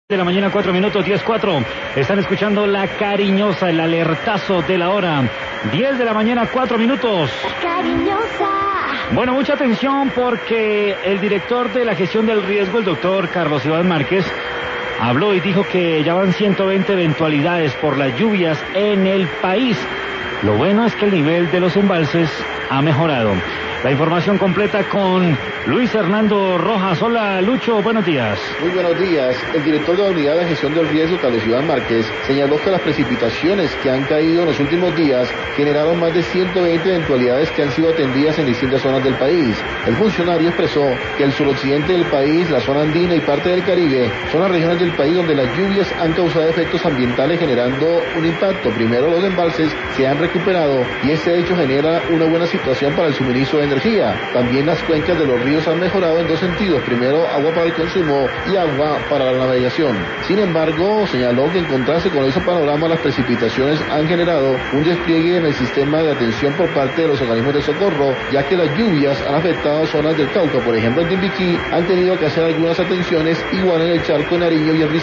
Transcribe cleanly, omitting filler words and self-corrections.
De la mañana, 4 minutos, 10:04. Están escuchando La Cariñosa, el alertazo de la hora. 10 de la mañana, 4 minutos. Cariñosa. Bueno, mucha atención porque el director de la gestión del riesgo, el doctor Carlos Iván Márquez, habló y dijo que ya van 120 eventualidades por las lluvias en el país. Lo bueno es que el nivel de los embalses ha mejorado. La información completa con Luis Hernando Rojas. Hola, Lucho, buenos días. Muy buenos días. El director de la Unidad de Gestión del Riesgo, Carlos Iván Márquez, señaló que las precipitaciones que han caído en los últimos días generaron más de 120 eventualidades que han sido atendidas en distintas zonas del país. El funcionario expresó que el suroccidente del país, la zona andina y parte del Caribe son las regiones del país donde las lluvias han causado efectos ambientales generando un impacto. Primero, los embalses se han recuperado y este hecho genera una buena situación para el suministro de energía. También las cuencas de los ríos han mejorado en dos sentidos. Primero, agua para el consumo y agua para la navegación. Sin embargo, señaló que en contraste con ese panorama, las precipitaciones han generado un despliegue en el sistema de atención por parte de los organismos de socorro, ya que las lluvias han afectado zonas del Cauca. Por ejemplo, en Timbiquí han tenido que hacer algunas atenciones, igual en el Charco, en Nariño y en Risaralda.